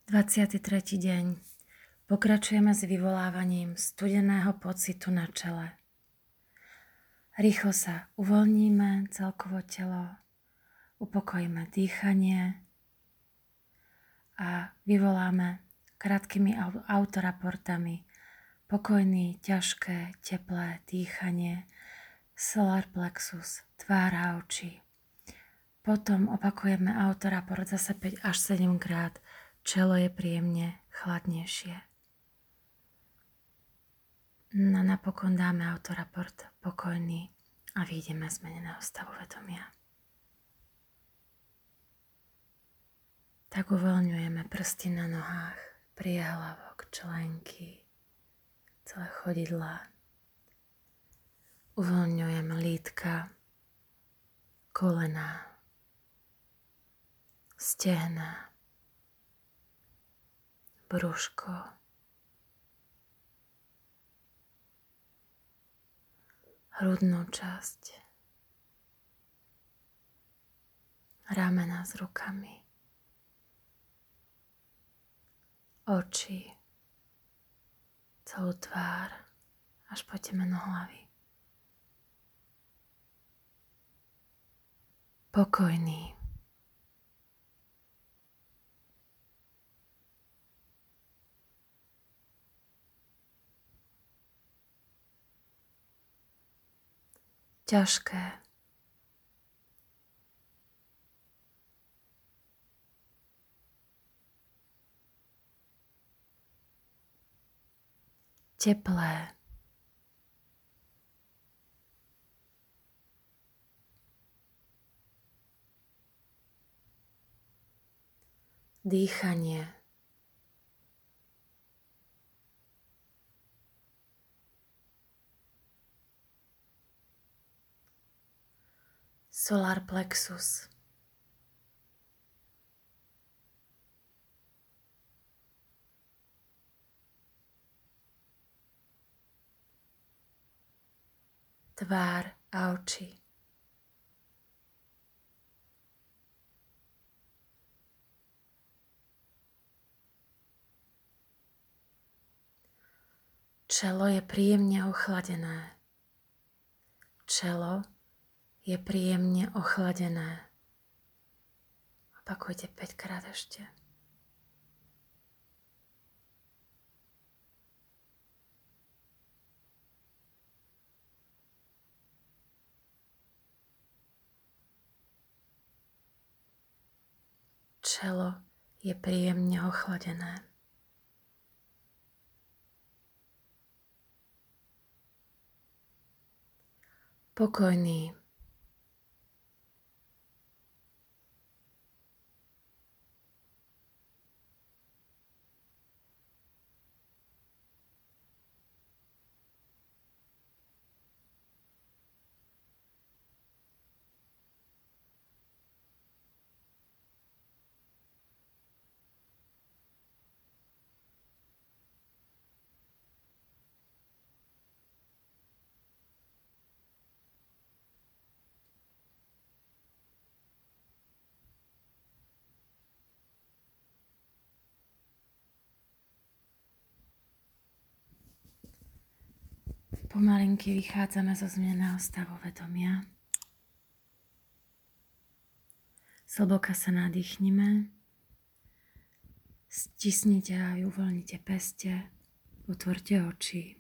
23. deň. Pokračujeme s vyvolávaním studeného pocitu na čele. Rýchlo sa uvoľníme celkovo telo, upokojíme dýchanie a vyvoláme krátkými autoraportami pokojný, ťažké, teplé dýchanie, solar plexus, tvár a oči. Potom opakujeme autoraport zase 5 až 7 krát. Čelo je príjemne chladnejšie. No napokon dáme autoraport pokojný a vyjdeme z zmeneného stavu vedomia. Tak uvoľňujeme prsty na nohách, priehlavok, členky, celé chodidlá. Uvoľňujeme lítka, kolená, stehná, brúško, hrudnú časť, ramena s rukami, oči, celú tvár až po temeno hlavy. Pokojný. Ťažké. Teplé. Dýchanie. Solar plexus. Tvár a oči. Čelo je príjemne ochladené. Čelo je príjemne ochladené. Opakujte 5 krát ešte. Čelo je príjemne ochladené. Pokojný. Pomalinky vychádzame zo zmeneného stavu vedomia. Zhlboka sa nadýchnime. Stisnite a uvoľnite peste. Otvorte oči.